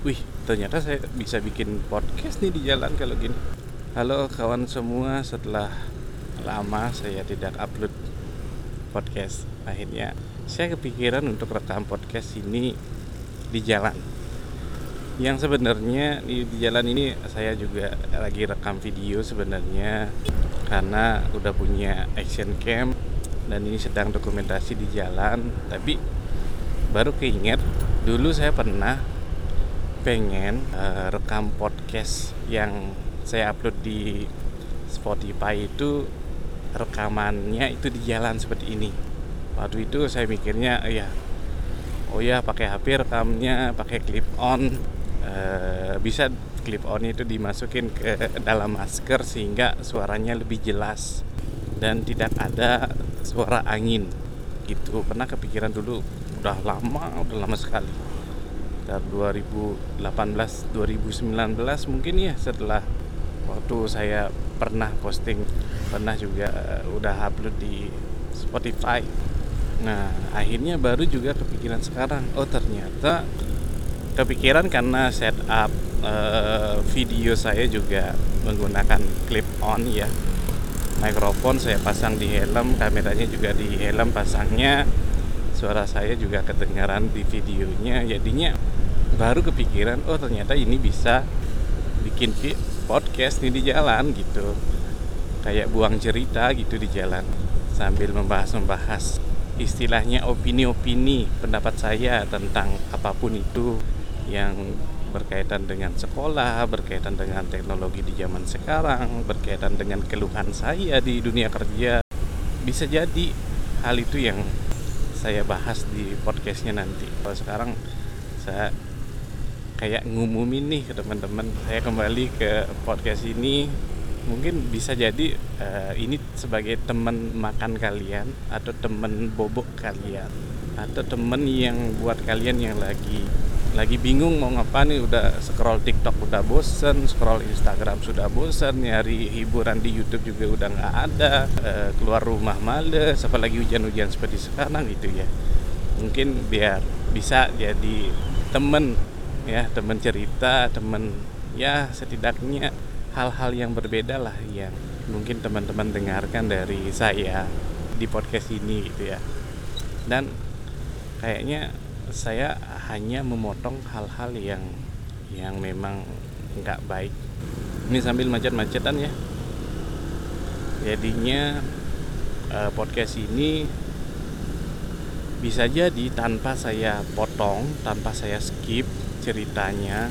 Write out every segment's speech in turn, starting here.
Wih, ternyata saya bisa bikin podcast nih di jalan kalau gini. Halo kawan semua, setelah lama saya tidak upload podcast. Akhirnya saya kepikiran untuk rekam podcast ini di jalan. Yang sebenarnya di jalan ini saya juga lagi rekam video sebenarnya, karena udah punya action cam dan ini sedang dokumentasi di jalan. Tapi baru keinget dulu saya pernah pengen rekam podcast yang saya upload di Spotify itu, rekamannya itu di jalan seperti ini. Waktu itu saya mikirnya pakai HP rekamnya pakai clip on, bisa clip on itu dimasukin ke dalam masker sehingga suaranya lebih jelas dan tidak ada suara angin gitu. Pernah kepikiran dulu, udah lama sekali, sekitar 2018 2019 mungkin ya, setelah waktu saya pernah juga udah upload di Spotify. Nah, akhirnya baru juga kepikiran sekarang. Oh, ternyata kepikiran karena setup video saya juga menggunakan clip on ya. Mikrofon saya pasang di helm, kameranya juga di helm pasangnya. Suara saya juga kedengaran di videonya. Jadinya baru kepikiran, oh ternyata ini bisa bikin podcast nih di jalan gitu. Kayak buang cerita gitu di jalan sambil membahas istilahnya opini-opini pendapat saya tentang apapun itu yang berkaitan dengan sekolah, berkaitan dengan teknologi di zaman sekarang, berkaitan dengan keluhan saya di dunia kerja. Bisa jadi hal itu yang saya bahas di podcastnya nanti. Kalau sekarang saya kayak ngumumin nih ke teman-teman, saya kembali ke podcast ini. Mungkin bisa jadi ini sebagai teman makan kalian, atau teman bobok kalian, atau teman yang buat kalian yang lagi bingung mau ngapain nih, udah scroll TikTok udah bosen, scroll Instagram sudah bosen, nyari hiburan di YouTube juga udah nggak ada, keluar rumah males, apalagi hujan-hujan seperti sekarang gitu ya. Mungkin biar bisa jadi temen ya, temen cerita, temen ya, setidaknya hal-hal yang berbeda lah yang mungkin teman-teman dengarkan dari saya di podcast ini gitu ya. Dan kayaknya saya hanya memotong hal-hal yang memang nggak baik. Ini sambil macet-macetan ya. Jadinya podcast ini bisa jadi tanpa saya potong, tanpa saya skip ceritanya.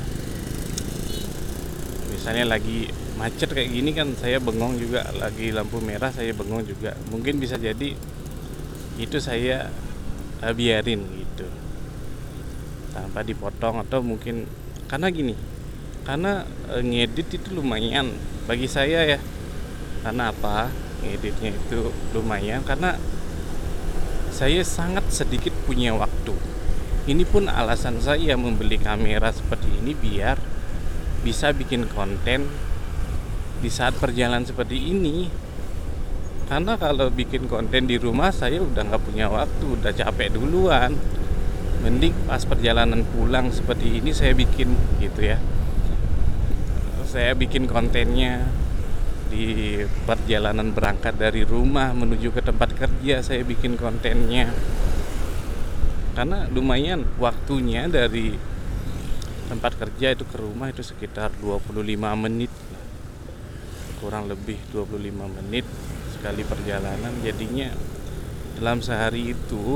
Misalnya lagi macet kayak gini kan saya bengong juga, lagi lampu merah saya bengong juga. Mungkin bisa jadi itu saya biarin gitu tanpa dipotong, atau mungkin karena gini, karena ngedit itu lumayan bagi saya ya. Karena apa? Ngeditnya itu lumayan karena saya sangat sedikit punya waktu. Ini pun alasan saya membeli kamera seperti ini, biar bisa bikin konten di saat perjalanan seperti ini. Karena kalau bikin konten di rumah saya udah gak punya waktu, udah capek duluan. Mending pas perjalanan pulang seperti ini saya bikin gitu ya. Saya bikin kontennya di perjalanan berangkat dari rumah menuju ke tempat kerja, saya bikin kontennya. Karena lumayan waktunya dari tempat kerja itu ke rumah itu sekitar 25 menit, kurang lebih 25 menit sekali perjalanan. Jadinya dalam sehari itu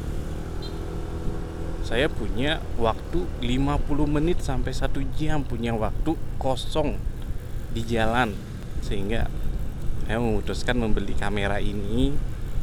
saya punya waktu 50 menit sampai 1 jam punya waktu kosong di jalan. Sehingga saya memutuskan membeli kamera ini.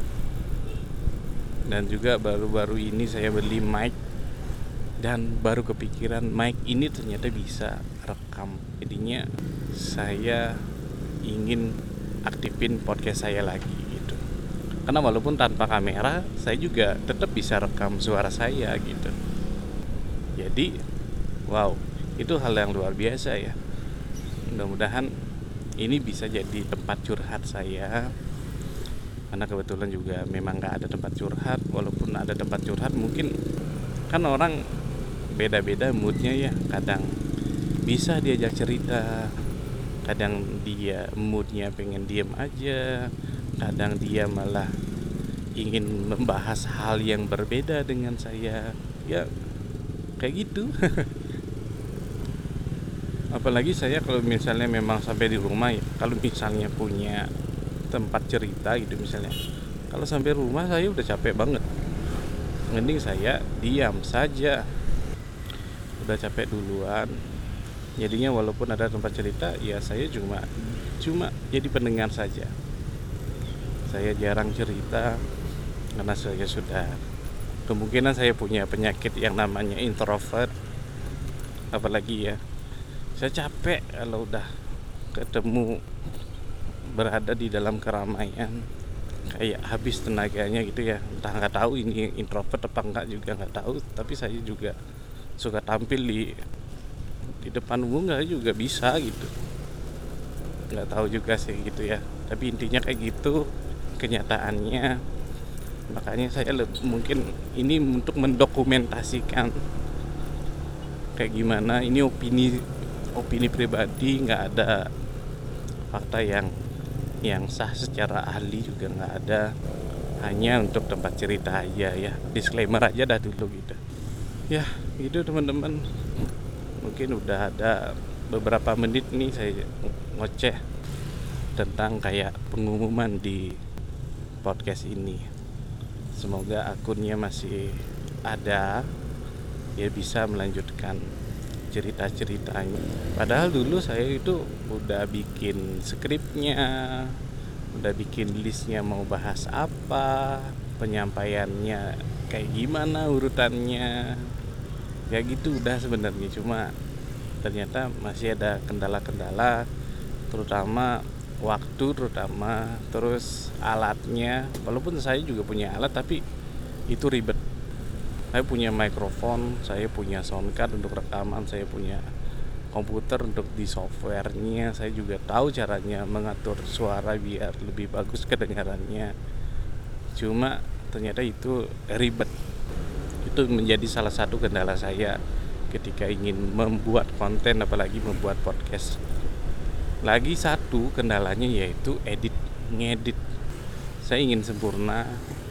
Dan juga baru-baru ini saya beli mic, dan baru kepikiran mic ini ternyata bisa rekam. Jadinya saya ingin aktifin podcast saya lagi gitu. Karena walaupun tanpa kamera saya juga tetap bisa rekam suara saya gitu. Jadi wow, itu hal yang luar biasa ya. Mudah-mudahan ini bisa jadi tempat curhat saya. Karena kebetulan juga memang gak ada tempat curhat. Walaupun ada tempat curhat, mungkin kan orang beda-beda moodnya ya. Kadang bisa diajak cerita, kadang dia moodnya pengen diem aja, kadang dia malah ingin membahas hal yang berbeda dengan saya. Ya kayak gitu. Apalagi saya kalau misalnya memang sampai di rumah ya, kalau misalnya punya tempat cerita gitu misalnya, kalau sampai rumah saya udah capek banget, mending saya diam saja, udah capek duluan. Jadinya walaupun ada tempat cerita ya saya cuma jadi pendengar saja. Saya jarang cerita karena saya sudah kemungkinan saya punya penyakit yang namanya introvert. Apalagi ya, saya capek kalau udah ketemu berada di dalam keramaian, kayak habis tenaganya gitu ya. Entah, nggak tahu ini introvert apa enggak juga nggak tahu, tapi saya juga suka tampil di depan umum nggak juga bisa gitu, nggak tahu juga sih gitu ya, tapi intinya kayak gitu kenyataannya. Makanya saya mungkin ini untuk mendokumentasikan kayak gimana ini opini pribadi, nggak ada fakta yang sah secara ahli juga nggak ada, hanya untuk tempat cerita aja ya, disclaimer aja dah dulu gitu ya. Gitu teman-teman, mungkin udah ada beberapa menit nih saya ngoceh tentang kayak pengumuman di podcast ini. Semoga akunnya masih ada ya, bisa melanjutkan cerita-ceritanya. Padahal dulu saya itu udah bikin skripnya, udah bikin listnya mau bahas apa, penyampaiannya kayak gimana urutannya, ya gitu udah sebenarnya. Cuma ternyata masih ada kendala-kendala, terutama waktu, terus alatnya. Walaupun saya juga punya alat tapi itu ribet. Saya punya mikrofon, saya punya soundcard untuk rekaman, saya punya komputer untuk di softwarenya, saya juga tahu caranya mengatur suara biar lebih bagus kedengarannya. Cuma ternyata itu ribet. Itu menjadi salah satu kendala saya ketika ingin membuat konten, apalagi membuat podcast. Lagi satu kendalanya yaitu ngedit. Saya ingin sempurna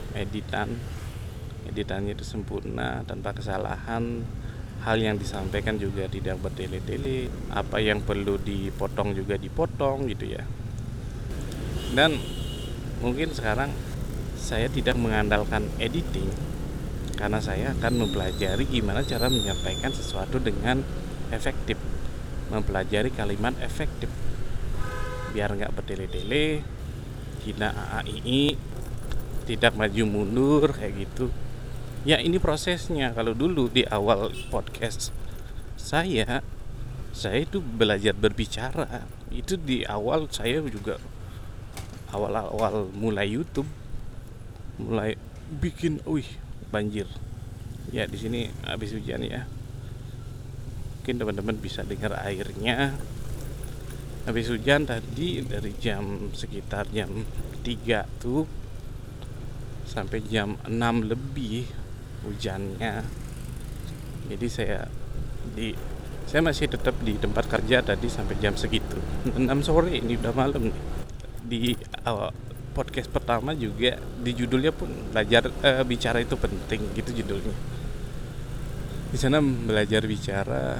editannya itu sempurna tanpa kesalahan, hal yang disampaikan juga tidak bertele-tele, apa yang perlu dipotong juga dipotong gitu ya. Dan mungkin sekarang saya tidak mengandalkan editing, karena saya akan mempelajari gimana cara menyampaikan sesuatu dengan efektif, mempelajari kalimat efektif biar nggak bertele-tele, tidak AAII, tidak maju mundur kayak gitu. Ya ini prosesnya. Kalau dulu di awal podcast saya itu belajar berbicara. Itu di awal saya juga awal mulai YouTube, mulai bikin, banjir. Ya di sini habis hujan ya. Mungkin teman-teman bisa dengar airnya. Habis hujan tadi dari sekitar jam 3 tuh sampai jam 6 lebih hujannya. Jadi saya masih tetap di tempat kerja tadi sampai jam segitu, 6 sore. Ini udah malam nih. Di podcast pertama juga di judulnya pun bicara itu penting gitu judulnya. Di sana belajar bicara,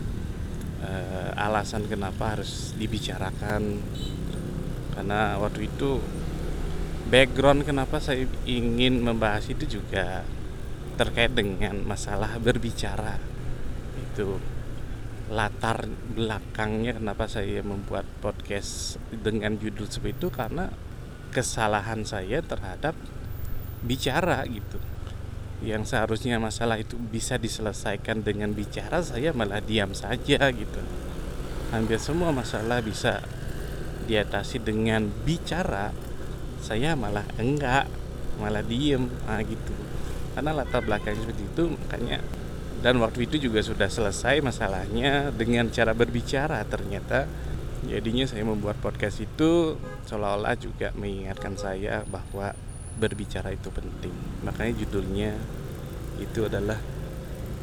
alasan kenapa harus dibicarakan. Karena waktu itu background kenapa saya ingin membahas itu juga terkait dengan masalah berbicara. Itu latar belakangnya kenapa saya membuat podcast dengan judul seperti itu, karena kesalahan saya terhadap bicara gitu. Yang seharusnya masalah itu bisa diselesaikan dengan bicara, saya malah diam saja gitu. Hampir semua masalah bisa diatasi dengan bicara, saya malah enggak, malah diem gitu. Karena latar belakangnya seperti itu, makanya. Dan waktu itu juga sudah selesai masalahnya dengan cara berbicara ternyata. Jadinya saya membuat podcast itu seolah-olah juga mengingatkan saya bahwa berbicara itu penting. Makanya judulnya itu adalah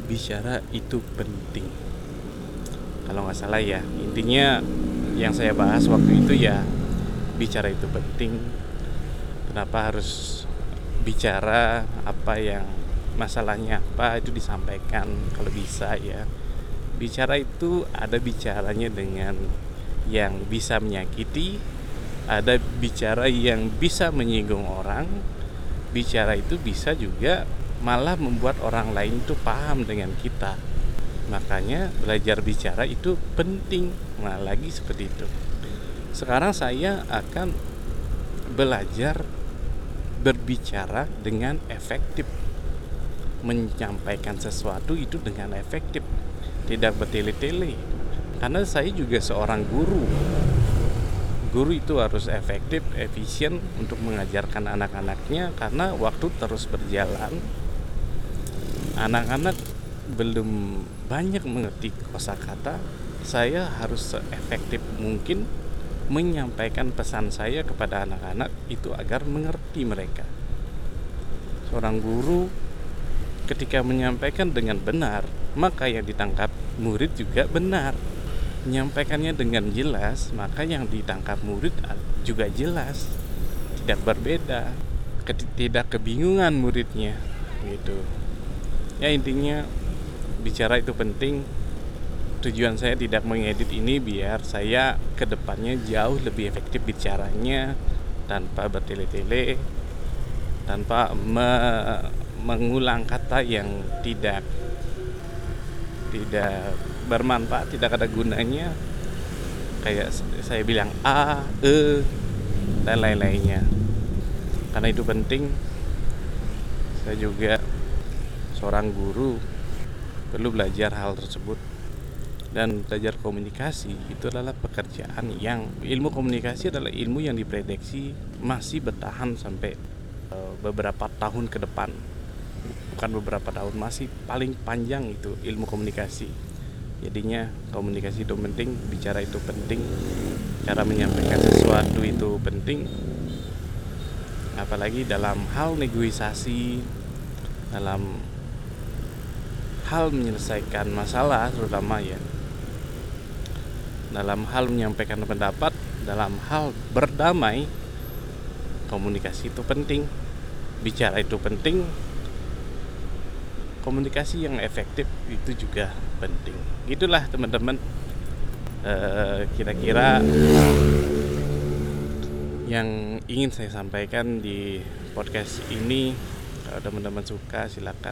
bicara itu penting. Kalau nggak salah ya, intinya yang saya bahas waktu itu ya, bicara itu penting. Kenapa harus bicara, apa yang masalahnya apa itu disampaikan kalau bisa ya. Bicara itu ada bicaranya dengan yang bisa menyakiti, ada bicara yang bisa menyinggung orang. Bicara itu bisa juga malah membuat orang lain itu paham dengan kita. Makanya belajar bicara itu penting. Nah, lagi seperti itu. Sekarang saya akan belajar berbicara dengan efektif, menyampaikan sesuatu itu dengan efektif, tidak bertele-tele. Karena saya juga seorang guru. Guru itu harus efektif, efisien untuk mengajarkan anak-anaknya, karena waktu terus berjalan. Anak-anak belum banyak mengerti kosakata. Saya harus seefektif mungkin menyampaikan pesan saya kepada anak-anak itu agar mengerti mereka. Seorang guru ketika menyampaikan dengan benar, maka yang ditangkap murid juga benar. Menyampaikannya dengan jelas, maka yang ditangkap murid juga jelas. Tidak berbeda, tidak kebingungan muridnya gitu. Ya, intinya bicara itu penting. Tujuan saya tidak mengedit ini biar saya kedepannya jauh lebih efektif bicaranya, tanpa bertele-tele, tanpa mengulang kata yang tidak bermanfaat, tidak ada gunanya, kayak saya bilang a, e, dan lain-lainnya. Karena itu penting. Saya juga seorang guru, perlu belajar hal tersebut. Dan belajar komunikasi itu adalah pekerjaan yang, ilmu komunikasi adalah ilmu yang diprediksi masih bertahan sampai beberapa tahun ke depan. Bukan beberapa tahun, masih paling panjang itu ilmu komunikasi. Jadinya komunikasi itu penting, bicara itu penting, cara menyampaikan sesuatu itu penting. Apalagi dalam hal negosiasi, dalam hal menyelesaikan masalah terutama ya, dalam hal menyampaikan pendapat, dalam hal berdamai, komunikasi itu penting, bicara itu penting, komunikasi yang efektif itu juga penting. Gitulah teman-teman, kira-kira yang ingin saya sampaikan di podcast ini. Kalau teman-teman suka, silakan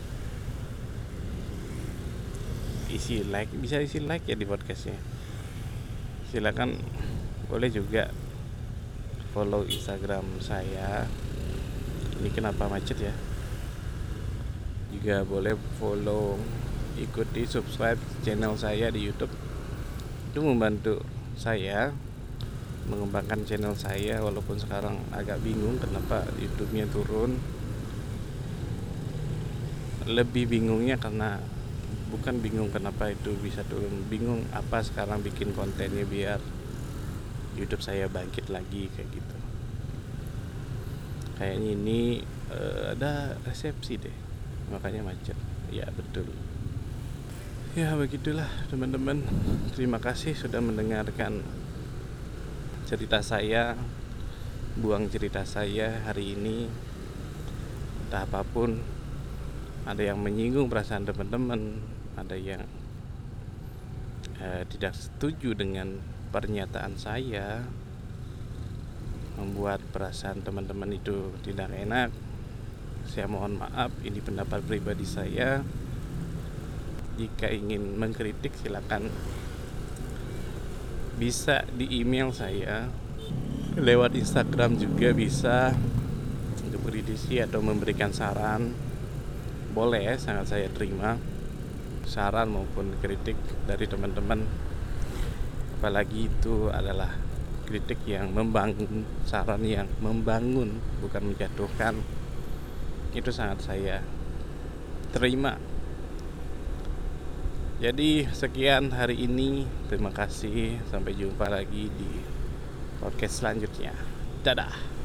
isi like, bisa isi like ya di podcastnya. Silakan, boleh juga follow Instagram saya. Ini kenapa macet ya? Juga boleh follow, ikuti, subscribe channel saya di YouTube. Itu membantu saya mengembangkan channel saya, walaupun sekarang agak bingung kenapa YouTube-nya turun. Lebih bingungnya karena bukan bingung kenapa itu bisa turun, bingung apa sekarang bikin kontennya biar YouTube saya bangkit lagi kayak gitu. Kayaknya ini ada resepsi deh, makanya macet. Ya betul. Ya begitulah teman-teman. Terima kasih sudah mendengarkan cerita saya, buang cerita saya hari ini. Entah apapun, ada yang menyinggung perasaan teman-teman, ada yang tidak setuju dengan pernyataan saya, membuat perasaan teman-teman itu tidak enak. Saya mohon maaf, ini pendapat pribadi saya. Jika ingin mengkritik silakan bisa di email saya, lewat Instagram juga bisa, untuk berdiskusi atau memberikan saran. Boleh, sangat saya terima saran maupun kritik dari teman-teman, apalagi itu adalah kritik yang membangun, saran yang membangun, bukan menjatuhkan. Itu sangat saya terima. Jadi sekian hari ini, terima kasih, sampai jumpa lagi di podcast selanjutnya. Dadah.